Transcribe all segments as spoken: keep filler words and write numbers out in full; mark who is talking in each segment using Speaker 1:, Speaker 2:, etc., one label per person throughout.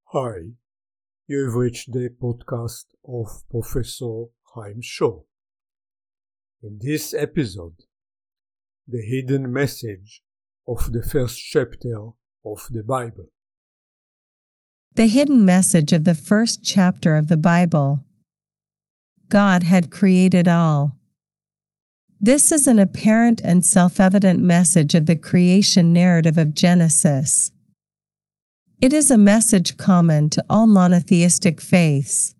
Speaker 1: Hi, you've reached the podcast of Professor Chaim Shaw. In this episode, the hidden message of the first chapter of the Bible.
Speaker 2: The hidden message of the first chapter of the Bible. God had created all. This is an apparent and self-evident message of the creation narrative of Genesis. It is a message common to all monotheistic faiths.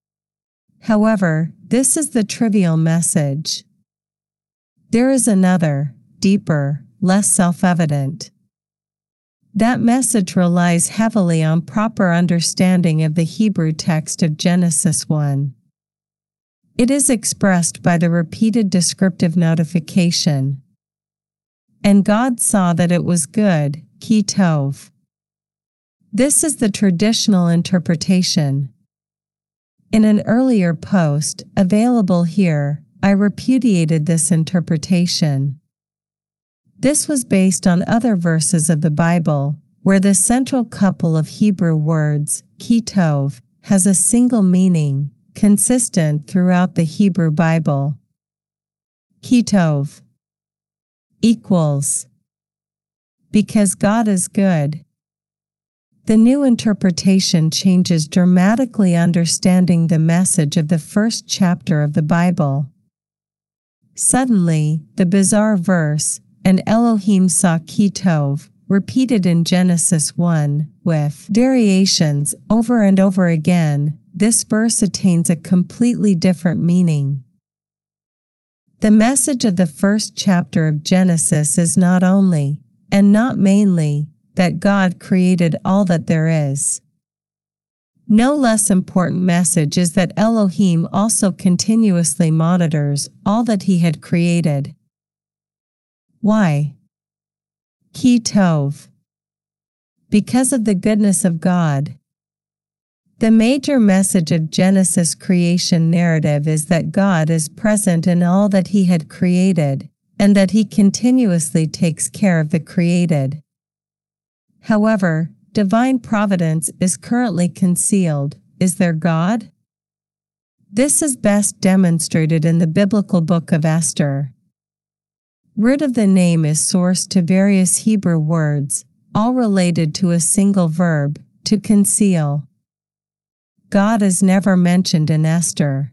Speaker 2: However, this is the trivial message. There is another, deeper, less self-evident. That message relies heavily on proper understanding of the Hebrew text of Genesis one. It is expressed by the repeated descriptive notification. And God saw that it was good, ki tov. This is the traditional interpretation. In an earlier post, available here, I repudiated this interpretation. This was based on other verses of the Bible, where the central couple of Hebrew words, ki tov, has a single meaning, consistent throughout the Hebrew Bible. Ki tov equals because God is good. The new interpretation changes dramatically understanding the message of the first chapter of the Bible. Suddenly, the bizarre verse, and Elohim saw ki tov, repeated in Genesis one, with variations over and over again, this verse attains a completely different meaning. The message of the first chapter of Genesis is not only, and not mainly, that God created all that there is. No less important message is that Elohim also continuously monitors all that he had created. Why? Ki tov. Because of the goodness of God. The major message of Genesis creation narrative is that God is present in all that he had created, and that he continuously takes care of the created. However, divine providence is currently concealed. Is there God? This is best demonstrated in the biblical book of Esther. Root of the name is sourced to various Hebrew words, all related to a single verb, to conceal. God is never mentioned in Esther.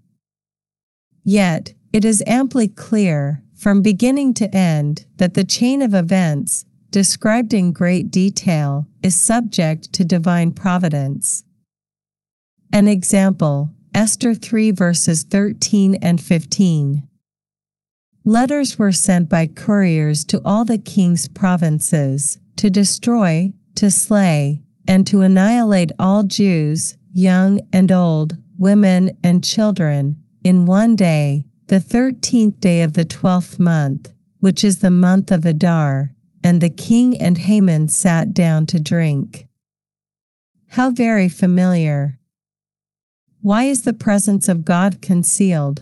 Speaker 2: Yet, it is amply clear, from beginning to end, that the chain of events, described in great detail, is subject to divine providence. An example, Esther three verses thirteen and fifteen. Letters were sent by couriers to all the king's provinces, to destroy, to slay, and to annihilate all Jews, young and old, women and children, in one day, the thirteenth day of the twelfth month, which is the month of Adar. And the king and Haman sat down to drink. How very familiar. Why is the presence of God concealed?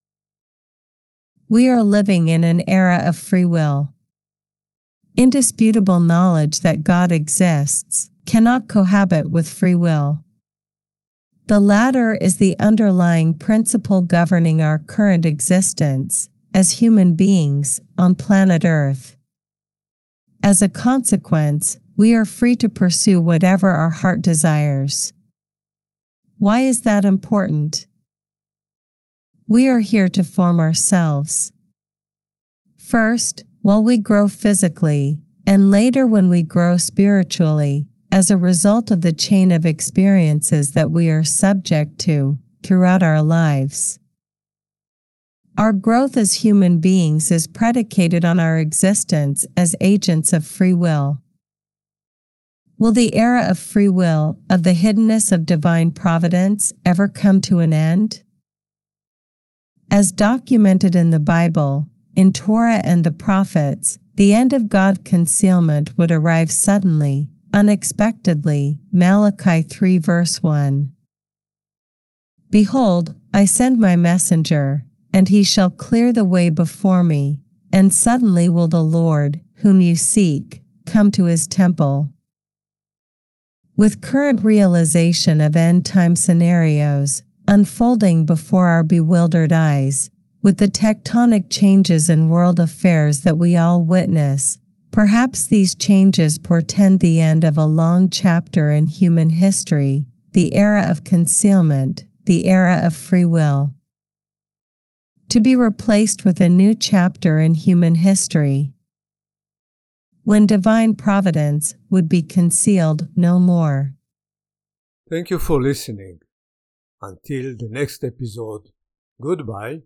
Speaker 2: We are living in an era of free will. Indisputable knowledge that God exists cannot cohabit with free will. The latter is the underlying principle governing our current existence, as human beings, on planet Earth. As a consequence, we are free to pursue whatever our heart desires. Why is that important? We are here to form ourselves. First, while we grow physically, and later when we grow spiritually, as a result of the chain of experiences that we are subject to throughout our lives. Our growth as human beings is predicated on our existence as agents of free will. Will the era of free will, of the hiddenness of divine providence, ever come to an end? As documented in the Bible, in Torah and the prophets, the end of God's concealment would arrive suddenly, unexpectedly. Malachi three verse one. Behold, I send my messenger, and he shall clear the way before me, and suddenly will the Lord, whom you seek, come to his temple. With current realization of end-time scenarios unfolding before our bewildered eyes, with the tectonic changes in world affairs that we all witness, perhaps these changes portend the end of a long chapter in human history, the era of concealment, the era of free will, to be replaced with a new chapter in human history, when divine providence would be concealed no more.
Speaker 1: Thank you for listening. Until the next episode, goodbye.